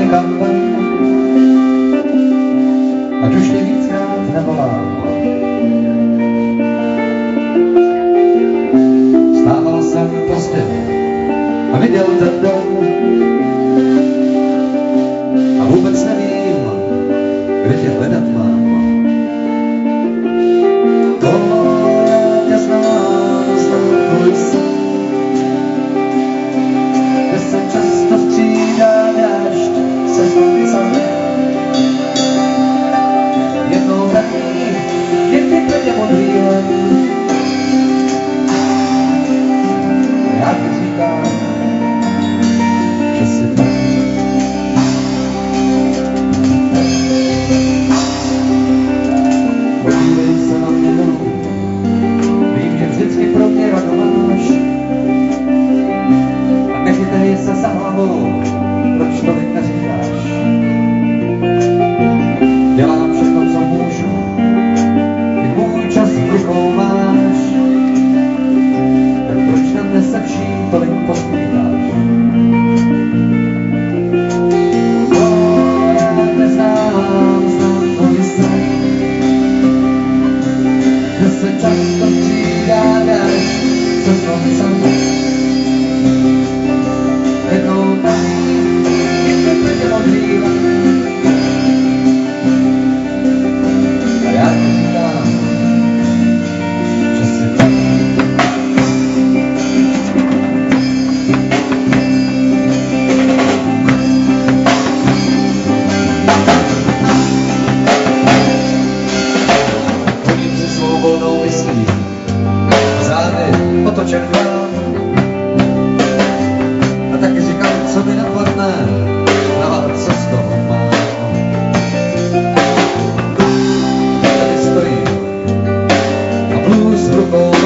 kampaň, ať už mě víckrát nevolám. Stával jsem pozdě a viděl ten dom a vůbec nevím, kde tě hledat mám. Já tě znám tvůj sen, kde se často střídá dášť se sluncem. Jednou taky je ty plně modrýle. Já ti říkám, že jsi tak. Podívej se na mě dolů, vím, že vždycky pro mě rado máš. A nechytej se za hlavou, proč tolik neříkáš. Dělám všechno, co můžu, ty můj čas v rukou máš. Tak proč na mě se vším tolik pospícháš? Já neznám, znám tvůj sen, kde se často střídá dášť se sluncem. Jednou taky je ty plně modrýle. A já ti říkám, že jsi tak. Chodím si svou volnou myslí, zády otočen dál. A taky říkám, co mi napadne, co z toho mám. Tady stojím a blues v rukou